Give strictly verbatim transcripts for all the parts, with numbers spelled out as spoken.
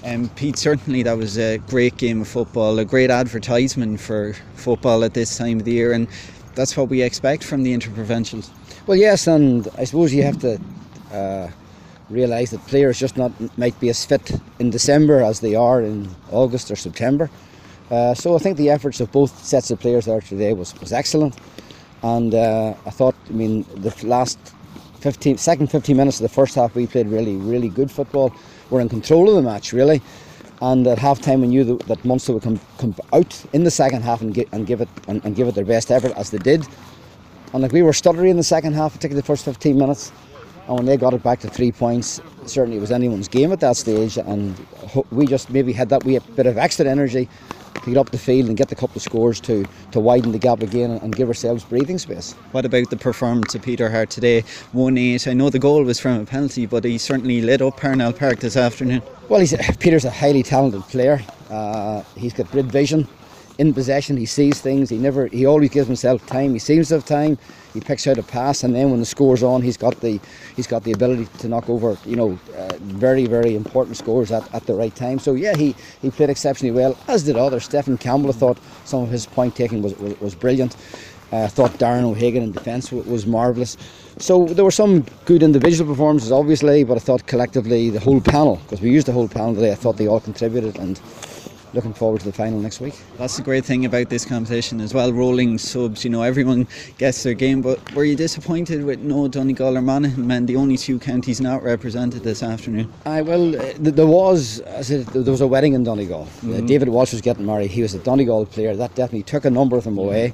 Um, Pete, certainly that was a great game of football, a great advertisement for football at this time of the year, and that's what we expect from the interprovincials. Well, yes, and I suppose you have to uh, realise that players just not might be as fit in December as they are in August or September. Uh, so I think the efforts of both sets of players there today was, was excellent, and uh, I thought, I mean, the last fifteen, second fifteen minutes of the first half we played really, really good football. We're in control of the match really, and at half time we knew that, that Munster would come, come out in the second half and, get, and give it and, and give it their best effort, as they did. And like we were stuttery in the second half, particularly the first fifteen minutes, and when they got it back to three points, certainly it was anyone's game at that stage, and we just maybe had that wee bit of extra energy to get up the field and get the couple of scores to, to widen the gap again and give ourselves breathing space. What about the performance of Peter Hart today? one eight, I know the goal was from a penalty, but he certainly lit up Parnell Park this afternoon. Well, he's, Peter's a highly talented player. Uh, he's got great vision. In possession, he sees things. He never. He always gives himself time. He seems to have time. He picks out a pass, and then when the score's on, he's got the he's got the ability to knock over, you know, uh, very very important scores at, at the right time. So yeah, he, he played exceptionally well, as did others. Stephen Campbell, I thought some of his point taking was was, was brilliant. I uh, thought Darren O'Hagan in defence w- was marvellous. So there were some good individual performances, obviously, but I thought collectively the whole panel, because we used the whole panel today, I thought they all contributed, and looking forward to the final next week. That's the great thing about this competition as well, rolling subs, you know, everyone gets their game. But were you disappointed with no Donegal or Monaghan, man, the only two counties not represented this afternoon? I well, uh, there was I said, there was a wedding in Donegal. Mm-hmm. uh, David Walsh was getting married. He was a Donegal player. That definitely took a number of them away,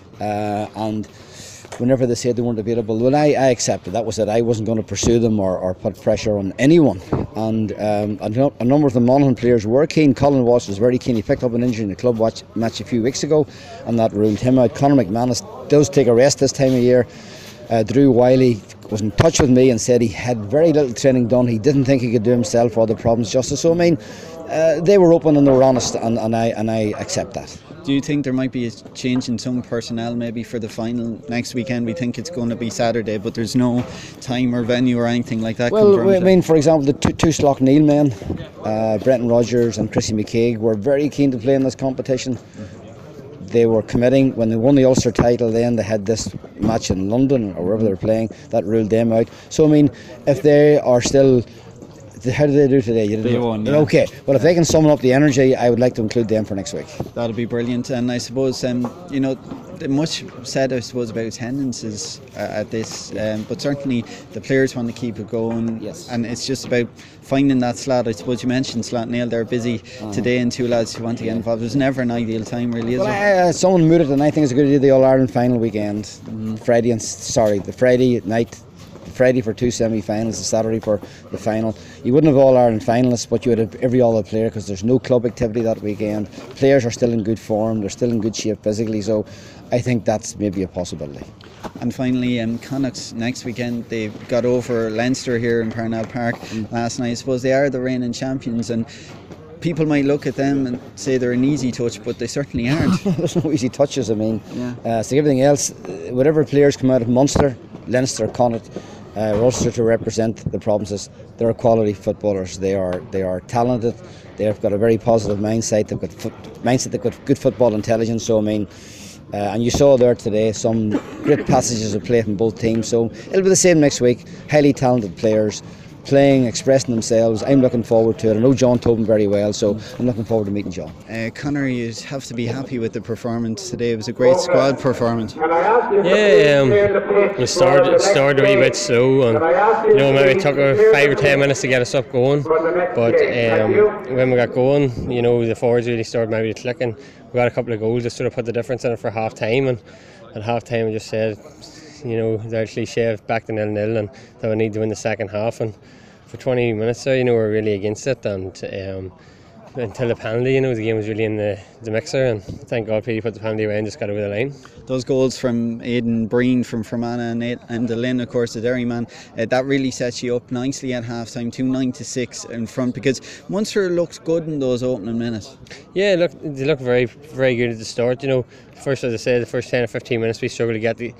uh, and whenever they said they weren't available, well, I, I accepted. That was it. I wasn't going to pursue them or, or put pressure on anyone. And um, a, no, a number of the Monaghan players were keen. Colin Walsh was very keen. He picked up an injury in the club watch, match a few weeks ago, and that ruled him out. Conor McManus does take a rest this time of year. Uh, Drew Wiley was in touch with me and said he had very little training done. He didn't think he could do himself all the problems justice. So I mean, uh, they were open and they were honest, and, and I and I accept that. Do you think there might be a change in some personnel maybe for the final next weekend? We think it's going to be Saturday, but there's no time or venue or anything like that. Well, I mean, for example, the two, two Slough Neil men, uh, Brenton Rogers and Chrissy McCaig, were very keen to play in this competition. They were committing. When they won the Ulster title, then they had this match in London or wherever they were playing. That ruled them out. So, I mean, if they are still... How did they do today? You they won, yeah. Okay, well, if they can summon up the energy, I would like to include them for next week. That'll be brilliant. And I suppose, um, you know, much said, I suppose, about attendances uh, at this, um, but certainly the players want to keep it going. Yes. And it's just about finding that slot. I suppose you mentioned Slot Neil, they're busy uh-huh. today, and two lads who want to get involved. There's never an ideal time, really, is well, there? Uh, someone mooted, and I think it's a good idea, the All-Ireland final weekend. Mm-hmm. Friday and, sorry, the Friday night. Friday for two semi-finals, the Saturday for the final. You wouldn't have all Ireland finalists, but you would have every other player, because there's no club activity that weekend. Players are still in good form, they're still in good shape physically, so I think that's maybe a possibility. And finally, um, Connacht next weekend, they got over Leinster here in Parnell Park mm. last night. I suppose they are the reigning champions, and people might look at them and say they're an easy touch, but they certainly aren't. There's no easy touches, I mean. Yeah. Uh, so everything else, whatever players come out of Munster, Leinster, Connacht, Uh, Ulster to represent the provinces, they're quality footballers. They are they are talented. They've got a very positive mindset. They've got foot, mindset. They've got good football intelligence. So I mean, uh, and you saw there today some great passages of play from both teams. So it'll be the same next week. Highly talented players playing, expressing themselves. I'm looking forward to it. I know John Tobin very well, so I'm looking forward to meeting John. Uh, Conor, you have to be happy with the performance today. It was a great squad performance. Yeah, um, we started, started a wee bit slow, and you know, maybe it took five or ten minutes to get us up going, but um, when we got going, you know, the forwards really started maybe clicking. We got a couple of goals that sort of put the difference in it for half time, and at half time we just said, you know, the cliche back to nil nil, and that we need to win the second half. And for twenty minutes there, you know, we were really against it, and um, until the penalty, you know, the game was really in the, the mixer, and thank God Petey put the penalty away and just got over the line. Those goals from Aidan Breen, from Fermanagh, and, Aid, and Lynn, of course, the Derryman, uh, that really sets you up nicely at half time, two nine to six in front, because Munster looked good in those opening minutes. Yeah, look, they looked very, very good at the start. You know, first, as I said, the first ten or fifteen minutes we struggled to get the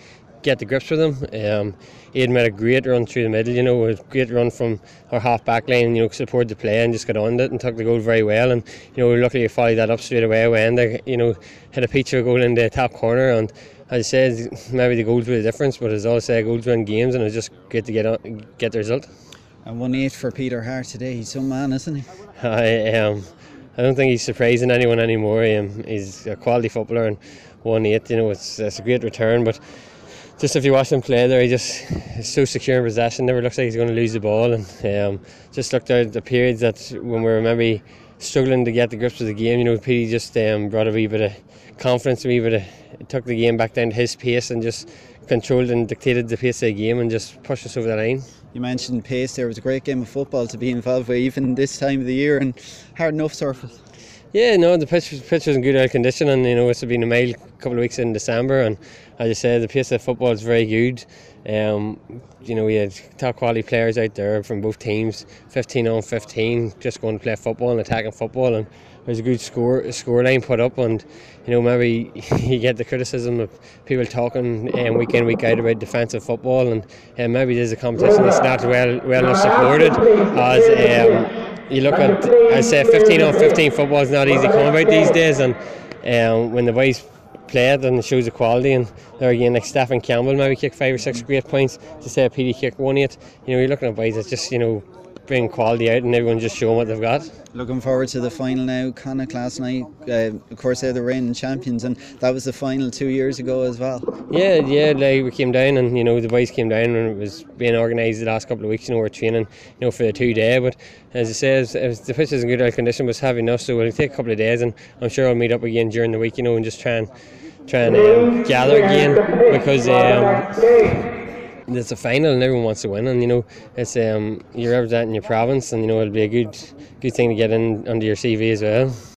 get the grips with him. Um, he had made a great run through the middle, you know, a great run from our half back line, you know, supported the play and just got on it and took the goal very well. And you know, luckily he followed that up straight away when they, you know, hit a picture goal in the top corner. And as I said, maybe the goals were the difference, but as I always say, goals win games, and it was just great to get on, get the result. And one eight for Peter Hart today. He's some man, isn't he? I um, I don't think he's surprising anyone anymore. Um, he's a quality footballer, and one eight, you know, it's, it's a great return. But just if you watch him play there, he just is so secure in possession. Never looks like he's going to lose the ball, and um, just looked at the periods that when we were maybe struggling to get the grips of the game, you know, Petey just um, brought a wee bit of confidence, a wee bit of, took the game back down to his pace and just controlled and dictated the pace of the game and just pushed us over the line. You mentioned pace there. It was a great game of football to be involved with, even this time of the year, and hard enough surface. Yeah, no, the pitch, pitch was in good condition, and you know, it's been a mild couple of weeks in December, and as I said, the pace of football is very good. Um, you know, we had top quality players out there from both teams, fifteen on fifteen, just going to play football and attacking football, and there's a good score score line put up. And you know, maybe you get the criticism of people talking um, week in, week out about defensive football, and um, maybe there's a competition that's not well well enough supported. As um, you look at, I say, fifteen on fifteen football is not easy come about these days, and um, when the boys play it, and it shows the quality. And there again, like Stephen Campbell maybe kicked five or six great points to say Petey kicked one eight. You know, you're looking at boys that just, you know, bring quality out, and everyone just showing what they've got. Looking forward to the final now. Connacht last night, uh, of course, they're the reigning champions, and that was the final two years ago as well. Yeah, yeah, like we came down, and you know, the boys came down, and it was being organised the last couple of weeks. You know, we're training, you know, for the two day. But as I say, as, as the pitch is in good condition, was heavy enough, so it'll take a couple of days, and I'm sure I'll meet up again during the week, you know, and just try and try and um, gather again, because um, it's a final and everyone wants to win, and you know, it's um, you're representing your province, and you know, it'll be a good good thing to get in under your C V as well.